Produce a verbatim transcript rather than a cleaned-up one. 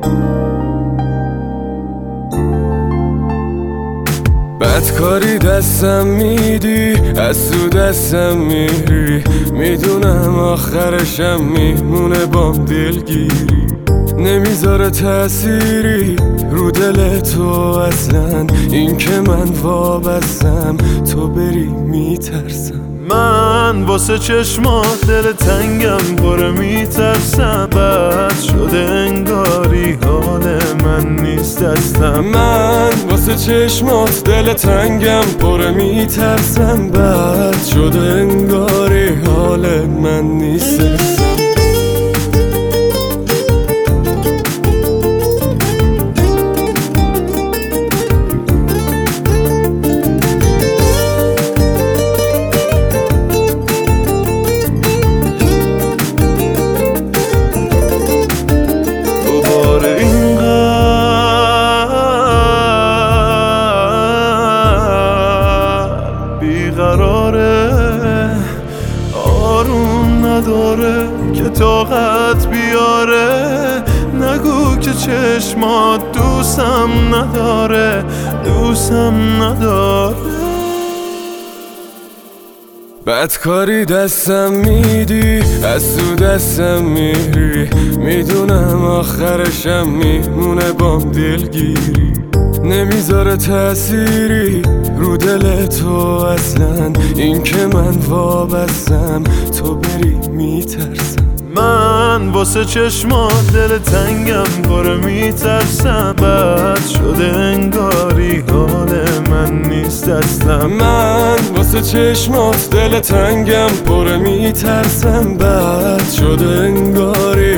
بدکاری دستم میدی، از تو دستم میری، میدونم آخرشم میمونه بام دلگیری، نمیذاره تأثیری رو دل تو اصلا، این که من وابستم تو بری میترسم. من واسه چشمات دل تنگم پره میترسم، بد شده انگاری حال من نیست دستم. من واسه چشمات دل تنگم پره میترسم، بد شده انگاری حال من نیست دستم. آروم نداره که طاقت بیاره، نگو که چشمات دوستم نداره، دوستم نداره. بدکاری دستم میدی، از تو دستم میری، میدونم آخرشم میمونه بام دلگیری، نمیذاره تأثیری رو دل تو اصلا، این که من وابستم تو بری میترسم. من واسه چشمات دل تنگم پره میترسم، بد شده انگاری حال من نیست دستم. من واسه چشمات دل تنگم پره میترسم، بد شده انگاری